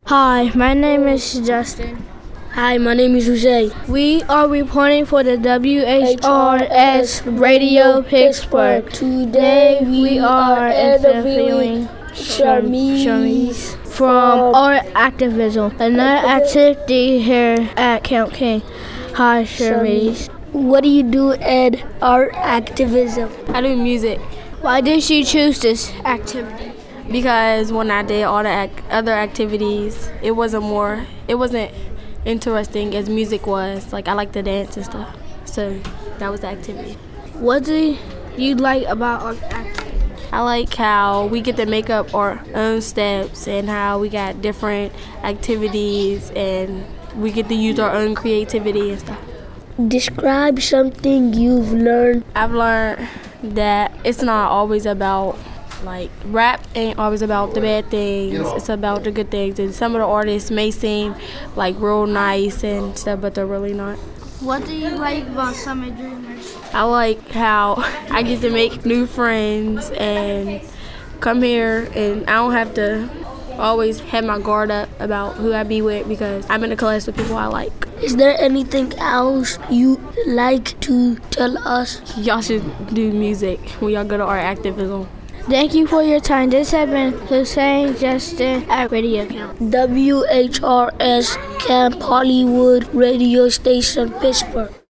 Hi, my name is Justin. Hi, my name is Jose. We are reporting for the WHRS Radio Pittsburgh. Today we are interviewing Sharmise from Art Activism, another activity here at Camp King. Hi, Sharmise. What do you do at Art Activism? I do music Why did you choose this activity? because when I did all the other activities, it wasn't interesting as music was. Like, I like to dance and stuff. So that was the activity. What do you like about Art Activism? I like how we get to make up our own steps and how we got different activities and we get to use our own creativity and stuff. Describe something you've learned. I've learned that it's not always about, like, rap ain't always about the bad things. It's about the good things. And some of the artists may seem like real nice and stuff, but they're really not. What do you like about Summer Dreamers? I like how I get to make new friends and come here, and I don't have to always have my guard up about who I be with because I'm in a class with people I like. Is there anything else you like to tell us? Y'all should do music when y'all go to Art Activism. Thank you for your time. This has been Hussein Justin at Radio Camp. WHRS Camp Hollywood Radio Station, Pittsburgh.